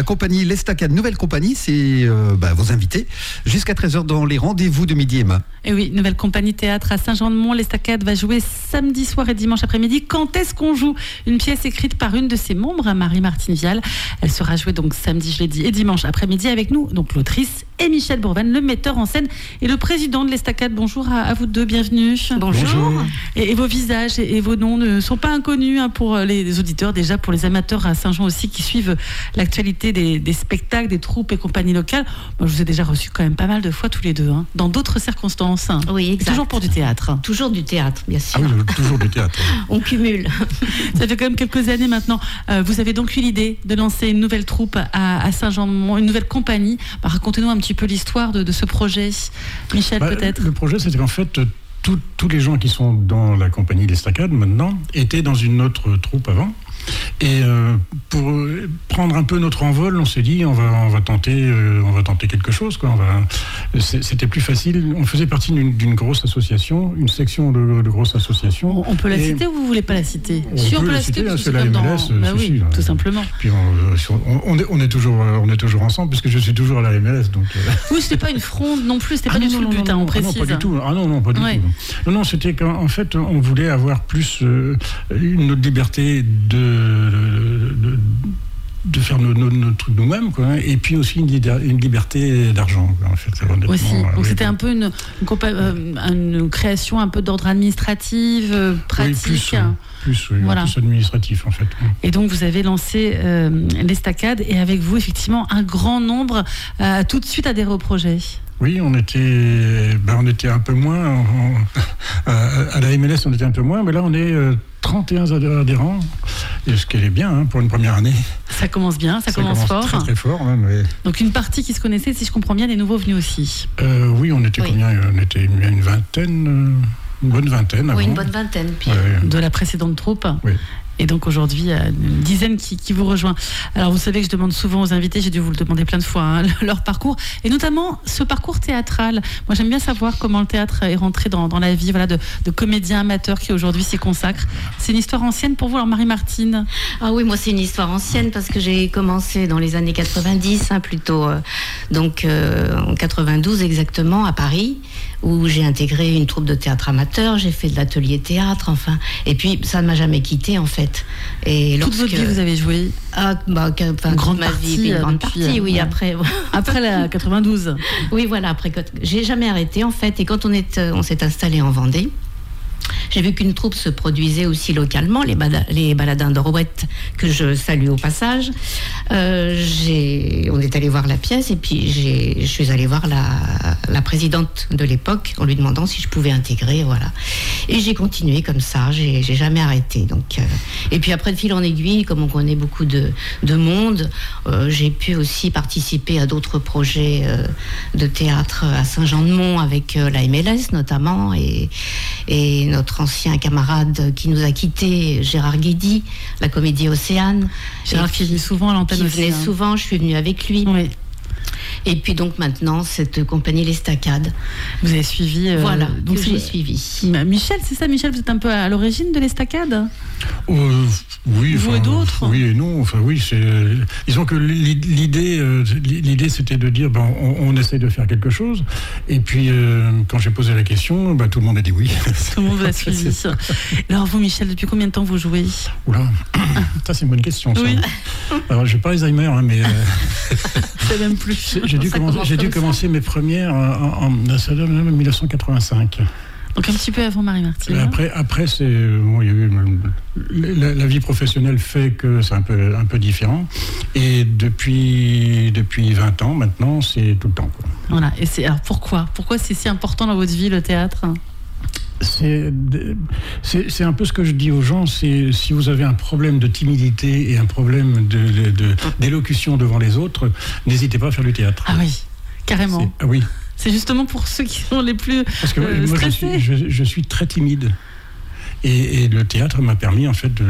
compagnie L'Estacade, nouvelle compagnie, c'est vos invités. Jusqu'à 13h dans les rendez-vous de midi, Emma. Et oui, nouvelle compagnie théâtre à Saint-Jean-de-Mont. L'Estacade va jouer samedi soir et dimanche après-midi. Quand est-ce qu'on joue une pièce écrite par une de ses membres, Marie-Martine Vial. Elle sera jouée donc samedi, je l'ai dit, et dimanche après-midi avec nous, donc l'autrice et Michel Bourven, le metteur en scène et le président de l'Estacade. Bonjour à vous deux, bienvenue. Bonjour. Et vos visages et vos noms ne sont pas inconnus pour les auditeurs, déjà pour les amateurs à Saint-Jean aussi qui suivent l'actualité des spectacles, des troupes et compagnies locales. Moi, je vous ai déjà reçu quand même pas mal de fois tous les deux, dans d'autres circonstances. Oui, exact. Toujours pour du théâtre. Toujours du théâtre, bien sûr. Ah oui, toujours du théâtre. On cumule. Ça fait quand même quelques années maintenant. Vous avez donc eu l'idée de lancer une nouvelle troupe à Saint-Jean-de-Mont, une nouvelle compagnie. Racontez-nous un petit peu l'histoire de ce projet. Michel, peut-être. Le projet, c'était qu'en fait, tous les gens qui sont dans la compagnie L'Estacade maintenant étaient dans une autre troupe avant. Et pour prendre un peu notre envol, on s'est dit on va tenter quelque chose, quoi. C'était plus facile. On faisait partie d'une grosse association, une section de grosse association. On peut la citer ou vous voulez pas la citer? Si on peut la citer, c'est la MLS. Oui, tout simplement. Puis on est toujours ensemble puisque je suis toujours à la MLS. Donc. Oui, c'était pas une fronde non plus. C'était pas du tout le but, on précise. Non, pas du tout. Non, pas du tout. Non, c'était qu'en fait, on voulait avoir plus une autre liberté de faire nos trucs nous-mêmes, quoi, et puis aussi une liberté d'argent, en fait. Aussi. Donc c'était un peu une création un peu d'ordre administratif, pratique. Plus administratif, en fait. Et donc vous avez lancé l'Estacade, et avec vous, effectivement, un grand nombre tout de suite adhéré au projet. Oui, on était un peu moins. À la MLS, on était un peu moins, mais là, on est 31 adhérents, ce qui est bien pour une première année. Ça commence bien, ça commence fort. Très, très fort, même. Oui. Donc une partie qui se connaissait, si je comprends bien, des nouveaux venus aussi. Oui, on était combien ? On était une vingtaine, une bonne vingtaine avant. Oui, une bonne vingtaine. Puis... De la précédente troupe. Oui. Et donc aujourd'hui, une dizaine qui vous rejoint. Alors vous savez que je demande souvent aux invités, j'ai dû vous le demander plein de fois, leur parcours, et notamment ce parcours théâtral. Moi j'aime bien savoir comment le théâtre est rentré dans la vie de comédiens amateurs qui aujourd'hui s'y consacrent. C'est une histoire ancienne pour vous, alors Marie-Martine? Ah oui, moi c'est une histoire ancienne parce que j'ai commencé dans les années 90, plutôt en 92 exactement, à Paris, où j'ai intégré une troupe de théâtre amateur, j'ai fait de l'atelier théâtre, et puis ça ne m'a jamais quitté en fait. Et toute votre vie vous avez joué? Grande partie, oui, après la 92. Oui, voilà, après j'ai jamais arrêté en fait, et quand on s'est installé en Vendée, j'ai vu qu'une troupe se produisait aussi localement, les Baladins d'Orouette, que je salue au passage. On est allé voir la pièce, et puis je suis allée voir la présidente de l'époque en lui demandant si je pouvais intégrer, voilà. Et j'ai continué comme ça, j'ai jamais arrêté. Donc, et puis après, de fil en aiguille, comme on connaît beaucoup de monde, j'ai pu aussi participer à d'autres projets de théâtre à Saint-Jean-de-Mont avec la MLS notamment, et notre ancien camarade qui nous a quittés, Gérard Guédy, la Comédie Océane. Gérard qui venait souvent à l'antenne aussi. Qui venait souvent, je suis venue avec lui. Oui. Et puis donc maintenant, cette compagnie L'Estacade. Vous avez suivi... voilà, donc j'ai suivi. Michel, c'est ça, Michel, vous êtes un peu à l'origine de L'Estacade? Oui. Vous et d'autres? Oui et non, oui, disons que l'idée c'était de dire, on essaye de faire quelque chose, et puis quand j'ai posé la question, tout le monde a dit oui. Tout le monde vous a suivi. Alors vous, Michel, depuis combien de temps vous jouez? Oula, ça c'est une bonne question, ça. Oui. Alors j'ai pas Alzheimer, mais... C'est même plus. J'ai dû commencer mes premières en 1985. Donc un petit peu avant Marie-Martine. Après c'est il y a eu la vie professionnelle fait que c'est un peu différent, et depuis 20 ans maintenant, c'est tout le temps, quoi. Voilà. Et alors pourquoi c'est si important dans votre vie, le théâtre? C'est un peu ce que je dis aux gens, c'est si vous avez un problème de timidité et un problème d'élocution devant les autres, n'hésitez pas à faire du théâtre. Ah oui, carrément. Ah oui. C'est justement pour ceux qui sont les plus Parce que moi, stressés. Je suis très timide, et le théâtre m'a permis en fait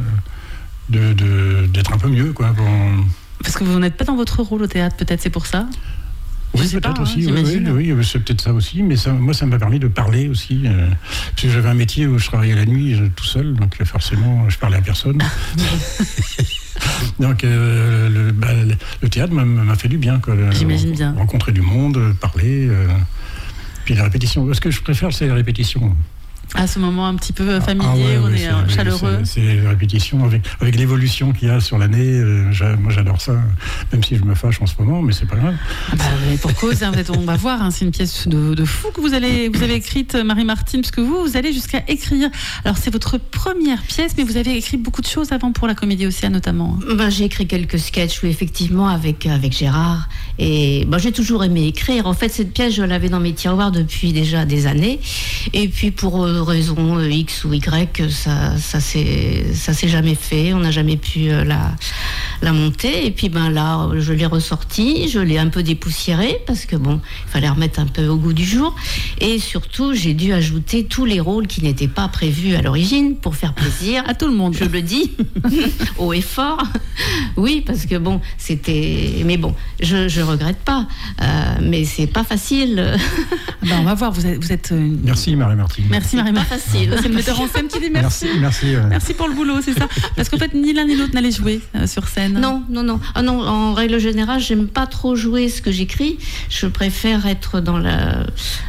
d'être un peu mieux, quoi. Parce que vous n'êtes pas dans votre rôle au théâtre, peut-être c'est pour ça. Oui, peut-être aussi. Oui, c'est peut-être ça aussi. Mais moi, ça m'a permis de parler aussi. Parce que j'avais un métier où je travaillais la nuit tout seul, donc forcément, je parlais à personne. Donc le théâtre m'a fait du bien. J'imagine bien. Rencontrer du monde, parler. Puis les répétitions. Ce que je préfère, c'est les répétitions. À ce moment un petit peu familier, on est chaleureux. C'est les répétitions avec l'évolution qu'il y a sur l'année. Moi, j'adore ça, même si je me fâche en ce moment, mais c'est pas grave. Mais pour cause, on va voir, c'est une pièce de fou que vous avez écrite, Marie-Martine, parce que vous allez jusqu'à écrire. Alors, c'est votre première pièce, mais vous avez écrit beaucoup de choses avant pour la Comédie Océane, notamment. J'ai écrit quelques sketchs, oui, effectivement, avec Gérard. Et j'ai toujours aimé écrire. En fait, cette pièce, je l'avais dans mes tiroirs depuis déjà des années. Et puis, pour raison X ou Y, ça s'est jamais fait. On n'a jamais pu la monter. Et puis, là, je l'ai ressortie. Je l'ai un peu dépoussiérée parce que, il fallait remettre un peu au goût du jour. Et surtout, j'ai dû ajouter tous les rôles qui n'étaient pas prévus à l'origine pour faire plaisir à tout le monde. Je le dis haut et fort. Oui, parce que c'était. Mais je regrette pas. Mais c'est pas facile. On va voir. Vous êtes. Merci Marie-Martine. Merci Marie-Martine. Pas facile. C'est le metteur en scène qui dit merci. Merci pour le boulot, c'est ça. Parce qu'en fait, ni l'un ni l'autre n'allait jouer sur scène. Non. Ah non, en règle générale, j'aime pas trop jouer ce que j'écris. Je préfère être dans la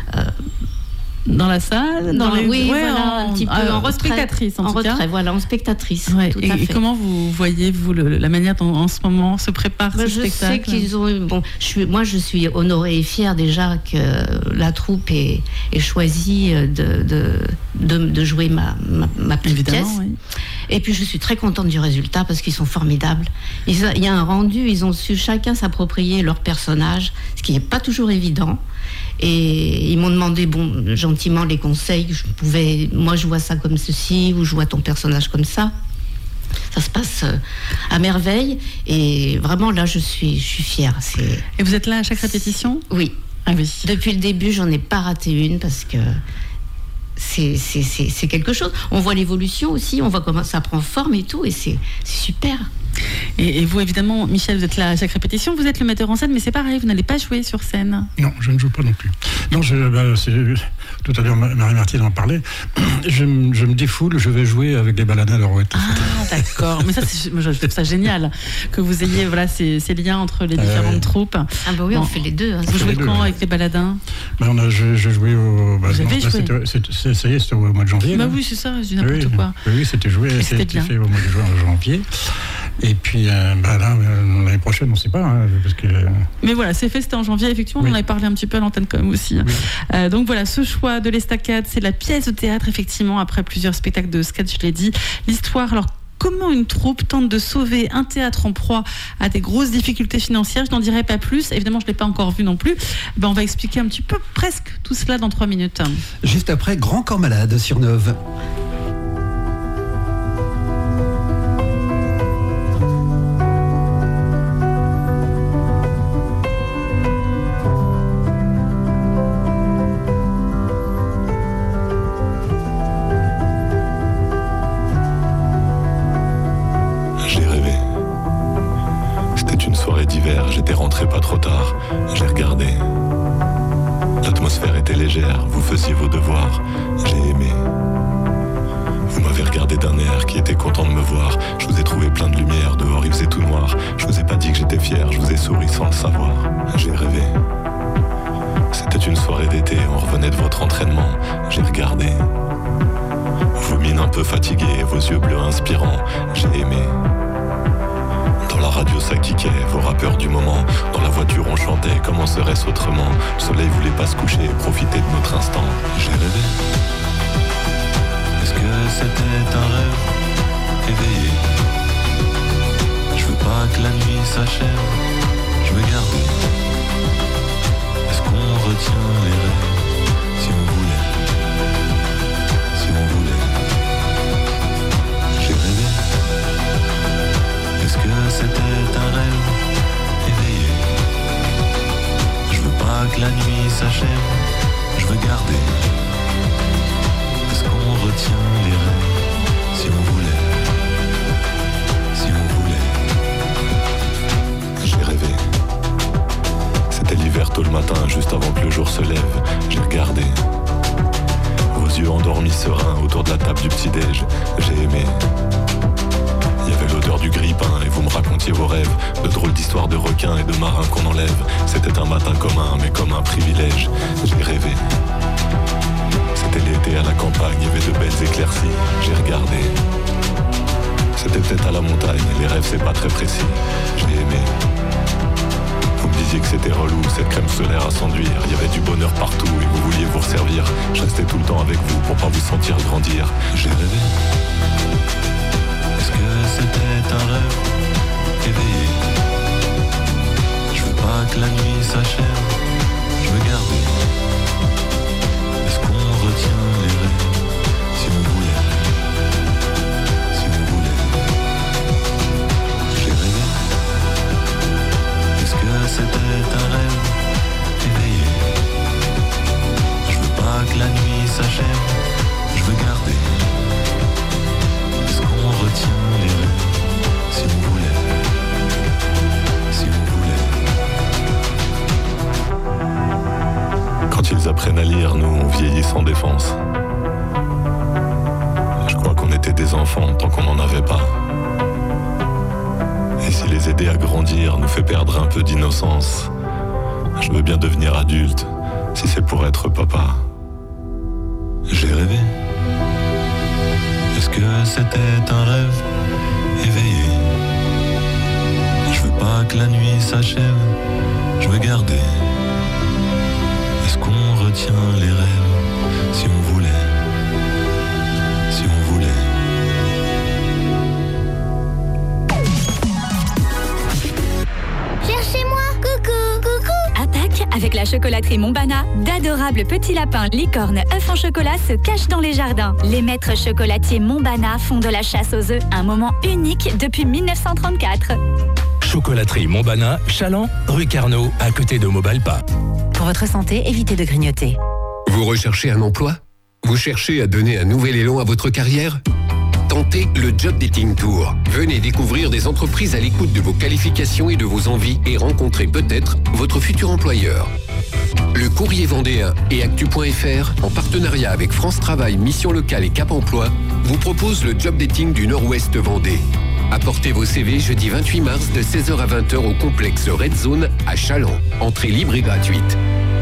salle, un petit peu en spectatrice en tout cas. En spectatrice. Ouais, tout à fait. Et comment vous voyez la manière dont en ce moment se prépare ce spectacle? Je sais qu'ils ont je suis honorée et fière déjà que la troupe ait choisi de jouer ma petite pièce. Oui. Et puis je suis très contente du résultat parce qu'ils sont formidables. Il y a un rendu, ils ont su chacun s'approprier leur personnage, ce qui n'est pas toujours évident. Et ils m'ont demandé gentiment les conseils. Moi je vois ça comme ceci, ou je vois ton personnage comme ça. Ça se passe à merveille. Et vraiment là je suis fière. Et vous êtes là à chaque répétition? Oui. Ah oui. Depuis le début, j'en ai pas raté une parce que c'est quelque chose. On voit l'évolution aussi, on voit comment ça prend forme et tout, et c'est super. Et vous, évidemment, Michel, vous êtes là à chaque répétition, vous êtes le metteur en scène, mais c'est pareil, vous n'allez pas jouer sur scène. Non, je ne joue pas non plus. Non, tout à l'heure, Marie-Martine en parlait. Je me défoule, je vais jouer avec les baladins de Rouette. Ah, d'accord. Mais ça, je trouve ça génial que vous ayez ces liens entre les différentes troupes. Ah bah oui, on fait les deux. Vous jouez quand avec les baladins? Je jouais au... Vous avez joué? Ça y est, c'était au mois de janvier. Oui, c'est ça, je dis n'importe quoi. Oui, c'était fait au mois de janvier. Et puis l'année prochaine, on ne sait pas. Parce que... Mais voilà, c'est fait, c'était en janvier. Effectivement, on en avait parlé un petit peu à l'antenne quand même aussi. Oui. Donc voilà, ce choix de l'Estacade, c'est la pièce de théâtre, effectivement, après plusieurs spectacles de sketch, je l'ai dit. L'histoire, alors, comment une troupe tente de sauver un théâtre en proie à des grosses difficultés financières? Je n'en dirai pas plus. Évidemment, je ne l'ai pas encore vu non plus. On va expliquer un petit peu, presque tout cela dans 3 minutes. Juste après, Grand Corps Malade sur Neuve. J'étais rentré pas trop tard, j'ai regardé. L'atmosphère était légère, vous faisiez vos devoirs, j'ai aimé. Vous m'avez regardé d'un air qui était content de me voir. Je vous ai trouvé plein de lumière, dehors il faisait tout noir. Je vous ai pas dit que j'étais fier, je vous ai souri sans le savoir. J'ai rêvé. C'était une soirée d'été, on revenait de votre entraînement, j'ai regardé. Vos mines un peu fatiguées, vos yeux bleus inspirants, j'ai aimé. Dans la radio ça kickait, vos rappeurs du moment. Dans la voiture on chantait, comment serait-ce autrement? Le soleil voulait pas se coucher, profiter de notre instant. J'ai rêvé. Est-ce que c'était un rêve éveillé? Je veux pas que la nuit s'achève, je veux garder. Est-ce qu'on retient les rêves? Si on voulait, si on voulait. J'ai rêvé. Est-ce que c'était un rêve éveillé? Je veux pas que la nuit s'achève, je veux garder. Est-ce qu'on retient les rêves? Si on voulait, si on voulait. J'ai rêvé. C'était l'hiver tôt le matin, juste avant que le jour se lève. J'ai regardé. Vos yeux endormis sereins autour de la table du petit-déj. J'ai aimé. Il y avait l'odeur du grille-pain et vous me racontiez vos rêves, de drôles d'histoires de requins et de marins qu'on enlève. C'était un matin commun, mais comme un privilège, j'ai rêvé. C'était l'été à la campagne, il y avait de belles éclaircies, j'ai regardé. C'était peut-être à la montagne, les rêves c'est pas très précis, j'ai aimé. Vous me disiez que c'était relou, cette crème solaire à s'enduire. Il y avait du bonheur partout et vous vouliez vous resservir. Je restais tout le temps avec vous pour pas vous sentir grandir. J'ai rêvé. Est-ce que c'était un rêve éveillé? Je veux pas que la nuit s'achève, je veux garder. Est-ce qu'on retient les rêves? Si vous voulez, si vous voulez. J'ai rêvé. Est-ce que c'était un rêve éveillé? Je veux pas que la nuit s'achève, je veux garder. Est-ce qu'on retient les rêves? Si vous voulez, si vous voulez. Quand ils apprennent à lire, nous on vieillit sans défense. Je crois qu'on était des enfants tant qu'on n'en avait pas. Et si les aider à grandir nous fait perdre un peu d'innocence, je veux bien devenir adulte, si c'est pour être papa. J'ai rêvé. Est-ce que c'était un rêve éveillé? Je veux pas que la nuit s'achève, je veux garder. Est-ce qu'on retient les rêves? Si on voulait, si on voulait. Cherchez-moi, coucou, coucou. Attaque avec la chocolaterie Montbana. D'adorables petits lapins, licornes, œufs en chocolat se cachent dans les jardins. Les maîtres chocolatiers Montbana font de la chasse aux œufs un moment unique depuis 1934. Chocolaterie Montbana, Chaland, rue Carnot, à côté de Mobalpa. Pour votre santé, évitez de grignoter. Vous recherchez un emploi? Vous cherchez à donner un nouvel élan à votre carrière? Tentez le Job Dating Tour. Venez découvrir des entreprises à l'écoute de vos qualifications et de vos envies et rencontrer peut-être votre futur employeur. Le Courrier Vendéen et Actu.fr, en partenariat avec France Travail, Mission Locale et Cap Emploi, vous proposent le Job Dating du Nord-Ouest Vendée. Apportez vos CV jeudi 28 mars de 16h à 20h au complexe Red Zone à Chaland. Entrée libre et gratuite.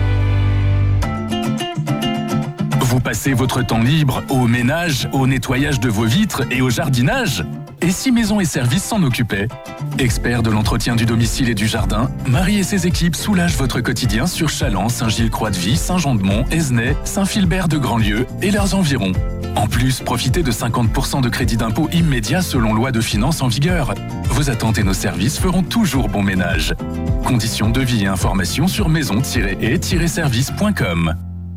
Vous passez votre temps libre au ménage, au nettoyage de vos vitres et au jardinage? Et si Maison et Services s'en occupaient? Experts de l'entretien du domicile et du jardin, Marie et ses équipes soulagent votre quotidien sur Chaland, Saint-Gilles-Croix-de-Vie, Saint-Jean-de-Mont, Esnay, Saint-Philbert de Grandlieu et leurs environs. En plus, profitez de 50% de crédit d'impôt immédiat selon loi de finances en vigueur. Vos attentes et nos services feront toujours bon ménage. Conditions, devis et informations sur maison-et-service.com.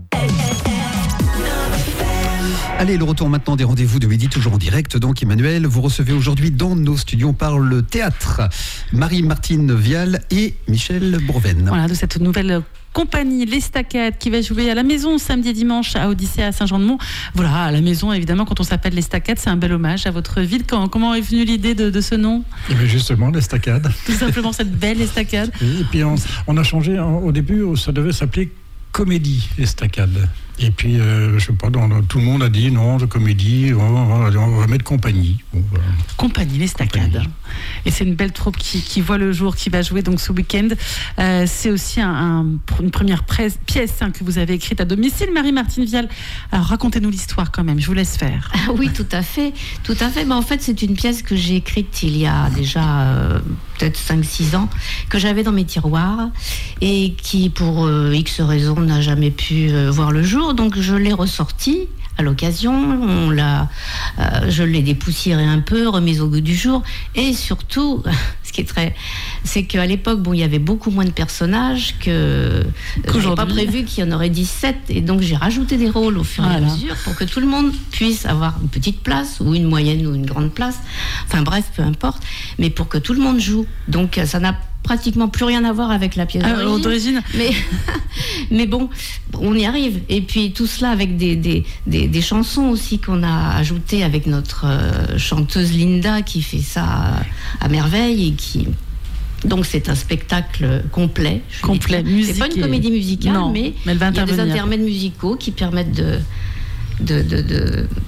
Allez, le retour maintenant des rendez-vous de midi, toujours en direct. Donc, Emmanuel, vous recevez aujourd'hui dans nos studios par le théâtre Marie-Martine Vial et Michel Bourven. Voilà, de cette nouvelle compagnie, l'Estacade, qui va jouer à la maison samedi et dimanche à Odyssée à Saint-Jean-de-Mont. Voilà, à la maison, évidemment, quand on s'appelle l'Estacade, c'est un bel hommage à votre ville. Comment est venue l'idée de ce nom? Et bien justement, l'Estacade. Tout simplement, cette belle Estacade. Et puis on a changé, au début, ça devait s'appeler Comédie Estacade. Et puis, je sais pas, tout le monde a dit non, de comédie, on va mettre compagnie. Bon, voilà. Compagnie, l'Estacade. Et c'est une belle troupe qui voit le jour, qui va jouer donc ce week-end. C'est aussi une première pièce que vous avez écrite à domicile, Marie-Martine Vial. Alors, racontez-nous l'histoire quand même, je vous laisse faire. Ah oui, tout à fait. Tout à fait. En fait, c'est une pièce que j'ai écrite il y a déjà peut-être 5-6 ans, que j'avais dans mes tiroirs et qui, pour X raisons, n'a jamais pu voir le jour. Donc je l'ai ressortie à l'occasion, je l'ai dépoussiérée un peu, remise au goût du jour, et surtout, c'est qu'à l'époque, il y avait beaucoup moins de personnages que j'avais pas prévu qu'il y en aurait 17, et donc j'ai rajouté des rôles au fur et à mesure pour que tout le monde puisse avoir une petite place, ou une moyenne ou une grande place, enfin bref, peu importe, mais pour que tout le monde joue. Donc ça n'a pratiquement plus rien à voir avec la pièce d'origine. Mais bon, on y arrive. Et puis tout cela avec des chansons aussi qu'on a ajoutées avec notre chanteuse Linda qui fait ça à merveille et qui... Donc c'est un spectacle complet. Musique. C'est pas une comédie musicale, mais il y a des intermèdes musicaux qui permettent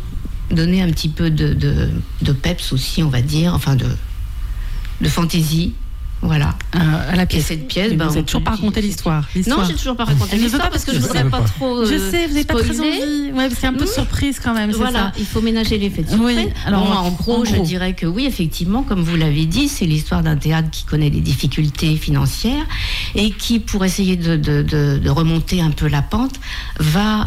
donner un petit peu de peps aussi, on va dire, enfin de fantaisie. Voilà. À la pièce. Et cette pièce, vous n'avez toujours pas raconté l'histoire. Non, j'ai toujours pas raconté l'histoire parce que je voudrais pas trop. Je sais, vous n'avez pas très envie. Ouais, parce qu'il y a un peu de surprise quand même. Voilà, ça. il faut ménager l'effet de surprise. Oui. Alors, en gros, je dirais que oui, effectivement, comme vous l'avez dit, c'est l'histoire d'un théâtre qui connaît des difficultés financières et qui, pour essayer de remonter un peu la pente, va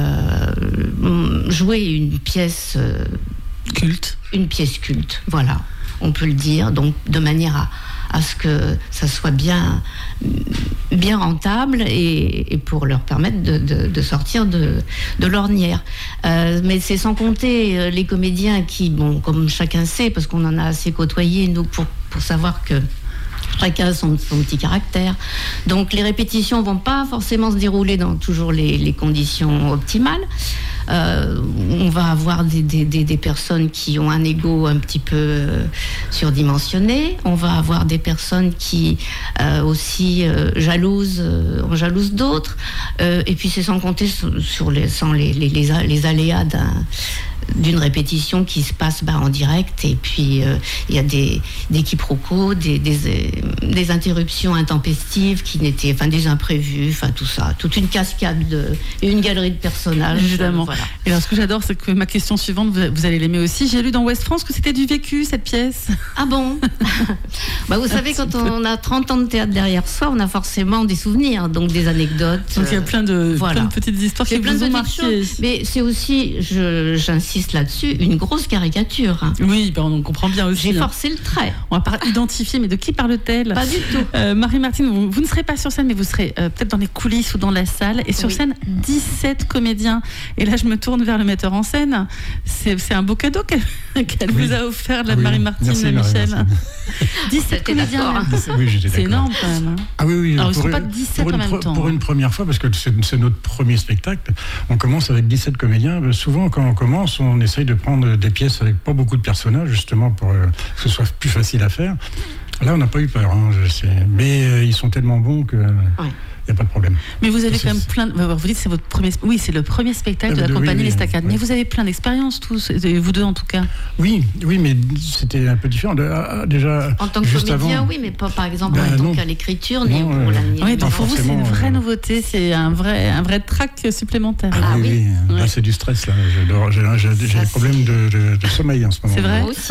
jouer une pièce culte. Une pièce culte, voilà, on peut le dire, donc de manière à ce que ça soit bien rentable et pour leur permettre de sortir de l'ornière. Mais c'est sans compter les comédiens qui, bon, comme chacun sait, parce qu'on en a assez côtoyé, nous, pour savoir que chacun a son petit caractère. Donc les répétitions vont pas forcément se dérouler dans toujours les conditions optimales. On va avoir des personnes qui ont un ego un petit peu surdimensionné. On va avoir des personnes qui aussi jalousent d'autres. Et puis c'est sans compter sur les aléas d'une répétition qui se passe en direct, et puis il y a des quiproquos, des interruptions intempestives des imprévus, tout ça, toute une cascade et une galerie de personnages. Évidemment. Voilà. Et alors ce que j'adore, c'est que ma question suivante, vous allez l'aimer aussi. J'ai lu dans Ouest France que c'était du vécu, cette pièce. Ah bon? Vous savez, quand on a 30 ans de théâtre derrière soi, on a forcément des souvenirs, donc des anecdotes. Donc il y a plein de petites histoires qui vous ont marqué. Mais c'est aussi, j'insiste là-dessus, une grosse caricature. Oui, on comprend bien aussi. J'ai forcé le trait. On va pas identifier, mais de qui parle-t-elle? Pas du tout. Marie-Martine, vous ne serez pas sur scène, mais vous serez peut-être dans les coulisses ou dans la salle. Et sur scène, 17 comédiens. Et là, je me tourne vers le metteur en scène. C'est un beau cadeau qu'elle vous a offert, Marie-Martine, Michel. 17 comédiens. Oui, j'étais d'accord. C'est énorme quand même. Ah oui. Alors, ils ne sont pas 17 en même temps. Pour une première fois, parce que c'est notre premier spectacle, on commence avec 17 comédiens. Souvent, quand on commence, on essaye de prendre des pièces avec pas beaucoup de personnages, justement, pour que ce soit plus facile à faire. Là, on n'a pas eu peur, mais ils sont tellement bons que... Ouais. Il n'y a pas de problème. Mais vous avez quand même plein. Vous dites que c'est votre premier. Oui, c'est le premier spectacle de la compagnie Les Staccades. Mais vous avez plein d'expériences tous, vous deux en tout cas. Oui, mais c'était un peu différent. Déjà. En tant que comédien, oui, mais pas par exemple en tant qu'à l'écriture ni pour l'animation. Oui, donc pour vous, c'est une vraie nouveauté, c'est un vrai trac supplémentaire. Ah oui. Là, c'est du stress là. J'ai des problèmes de sommeil en ce moment. C'est vrai. Moi aussi.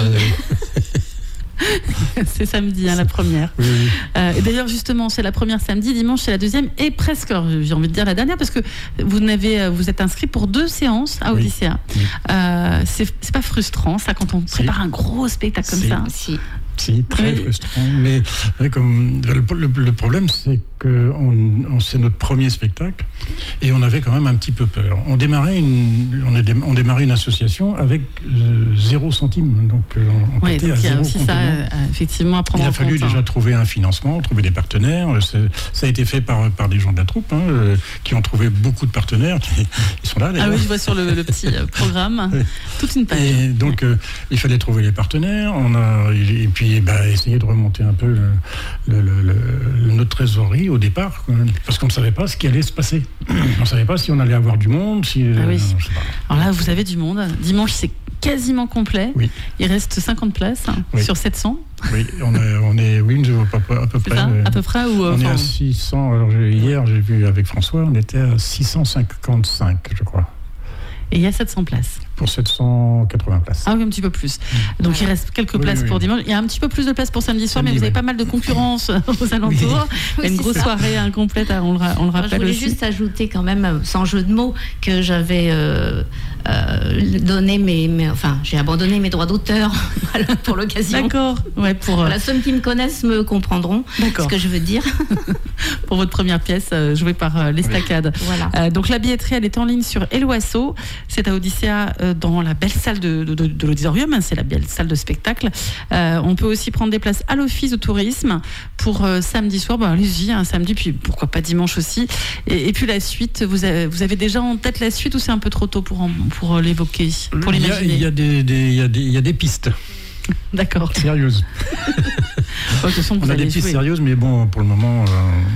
C'est samedi, la première. Oui. Et d'ailleurs, justement, c'est la première samedi, dimanche, c'est la deuxième et presque, alors j'ai envie de dire la dernière, parce que vous êtes inscrit pour 2 séances à Odyssea. Oui. C'est pas frustrant, ça, quand on prépare un gros spectacle comme ça? Si, très frustrant. Mais comme le problème, c'est que c'est notre premier spectacle et on avait quand même un petit peu peur. On démarrait une association avec 0 centime, donc on partait à 0 il y a aussi ça, effectivement, à prendre en compte. Il a fallu déjà trouver un financement, trouver des partenaires. Ça a été fait par des gens de la troupe qui ont trouvé beaucoup de partenaires. Ils sont là, d'ailleurs. Ah oui, je vois sur le petit programme toute une page. Et donc, il fallait trouver les partenaires. Et puis essayer de remonter un peu notre trésorerie au départ, parce qu'on ne savait pas ce qui allait se passer. On ne savait pas si on allait avoir du monde. Oui. Alors là, vous avez du monde. Dimanche, c'est quasiment complet. Oui. Il reste 50 places sur 700. Oui, on est à peu près. Ça, à peu près on est à 600. Alors, hier, j'ai vu avec François, on était à 655, je crois. Et il y a 700 places. Pour 780 places. Ah oui, un petit peu plus. Donc il reste quelques places pour dimanche. Il y a un petit peu plus de places pour samedi soir, mais vous avez pas mal de concurrence aux alentours. Il y a une grosse soirée incomplète, on le rappelle aussi. Je voulais juste ajouter quand même, sans jeu de mots, que j'avais j'ai abandonné mes droits d'auteur pour l'occasion. D'accord. La somme qui me connaissent me comprendront ce que je veux dire. Pour votre première pièce jouée par Les Staccades. Voilà. Donc la billetterie, elle est en ligne sur Eloasso. C'est à Odyssea, dans la belle salle de l'auditorium, c'est la belle salle de spectacle. On peut aussi prendre des places à l'office de tourisme pour samedi soir. Allez-y, un samedi, puis pourquoi pas dimanche aussi. Et puis la suite, vous avez déjà en tête la suite ou c'est un peu trop tôt pour l'évoquer, pour l'imaginer? Il y a des pistes. D'accord. Sérieuses. On a des pistes sérieuses, mais bon, pour le moment,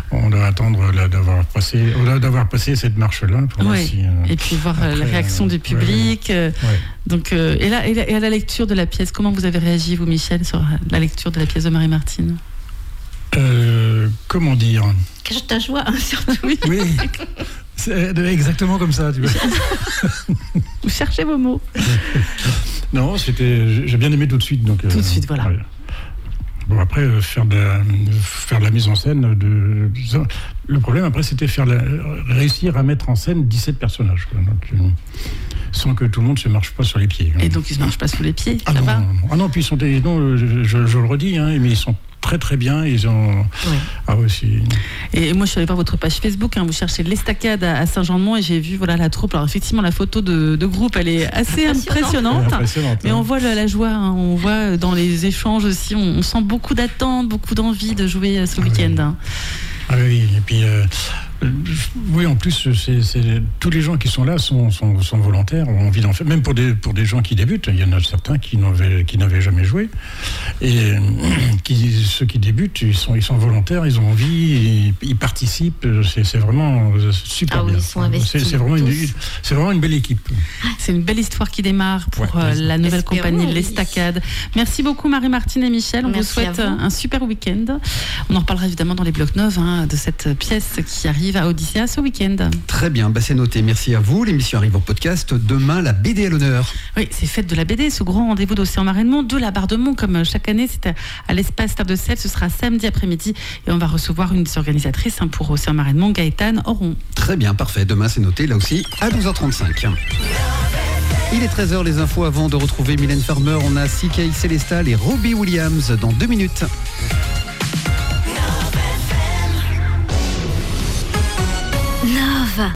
on doit attendre là, d'avoir passé cette marche-là. Pour voir si, et puis voir la réaction du public. Donc, et à la lecture de la pièce, comment vous avez réagi, vous, Michel, sur la lecture de la pièce de Marie-Martine? Comment dire? Cache ta joie, hein, surtout. Oui, c'est exactement comme ça. Tu vois. Vous cherchez vos mots. Non, j'ai bien aimé tout de suite. Donc, tout de suite, voilà. Ouais. Bon, après, faire de la mise en scène, le problème après, c'était réussir à mettre en scène 17 personnages. Quoi. Donc, sans que tout le monde se marche pas sur les pieds. Et donc, ils se marchent pas sous les pieds, non, puis ils sont je le redis, hein, mais ils sont très très bien. Ils ont. Ouais. Ah ouais, et moi, je suis allée voir votre page Facebook. Hein, vous cherchez l'Estacade à Saint-Jean-de-Mont et j'ai vu la troupe. Alors effectivement, la photo de groupe, elle est assez impressionnante. Mais on voit la joie. Hein, on voit dans les échanges aussi. On sent beaucoup d'attente, beaucoup d'envie de jouer ce week-end. Hein. Ah oui, et puis. Oui, en plus, tous les gens qui sont là sont volontaires, ont envie d'en faire. Même pour des gens qui débutent, il y en a certains qui n'avaient jamais joué. Et ceux qui débutent, ils sont volontaires, ils ont envie, ils participent. C'est vraiment super bien. Ils sont investis. C'est vraiment une belle équipe. C'est une belle histoire qui démarre pour la nouvelle compagnie l'Estacade. Merci beaucoup Marie-Martine et Michel. On vous souhaite un super week-end. On en reparlera évidemment dans les blocs 9 de cette pièce qui arrive à Odyssea ce week-end. Très bien, c'est noté. Merci à vous. L'émission arrive en podcast. Demain, la BD à l'honneur. Oui, c'est fête de la BD, ce grand rendez-vous d'Océan Marais-de-Mont, de la Barre de Mont, comme chaque année. C'est à l'espace Terre de Sèvres. Ce sera samedi après-midi et on va recevoir une des organisatrices pour Océan Marais-de-Mont, Gaëtane Oron. Très bien, parfait. Demain, c'est noté, là aussi, à 12h35. Il est 13h, les infos avant de retrouver Mylène Farmer. On a CK Célestal et Robbie Williams dans 2 minutes.